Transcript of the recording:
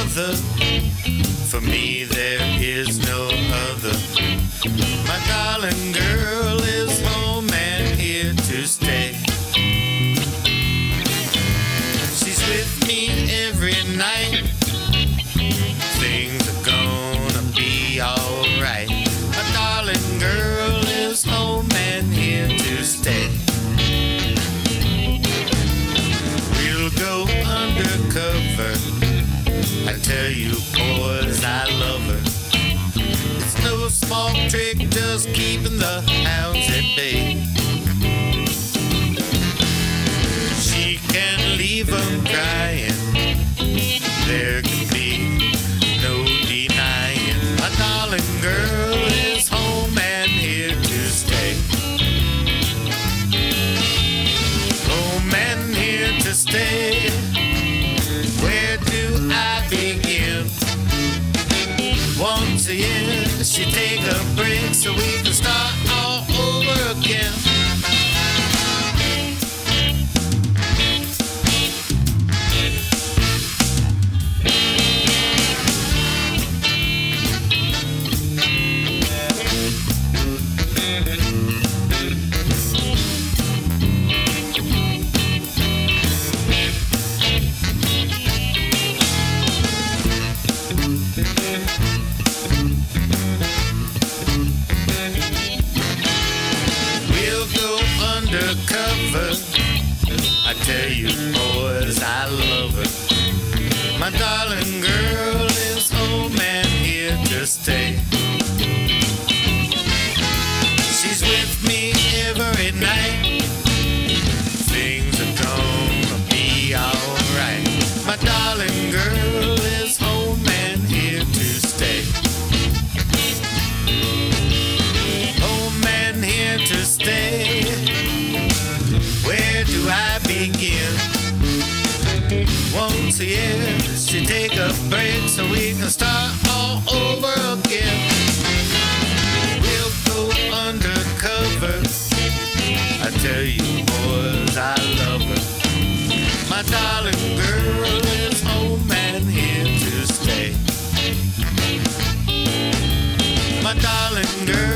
mother. For me there is no other. My darling girl is home and here to stay. She's with me every night. Things are gonna be alright. My darling girl is home and here to stay. We'll go undercover. I tell you boys I love her. It's no small trick just keeping the hounds at bay. She can leave them crying. There can be no denying. My darling girl is home and here to stay. Home and here to stay. Where do I begin? Once a year she take a break so we can start all over again. Undercover. I tell you boys I love her. My darling girl is home and here to stay. She's with me every night. Things are gonna be alright. My darling girl is home and here to stay. Home and here to stay. Where do I begin? Once a year she take a break so we can start all over again. We'll go undercover. I tell you boys I love her. My darling girl is home and here to stay. My darling girl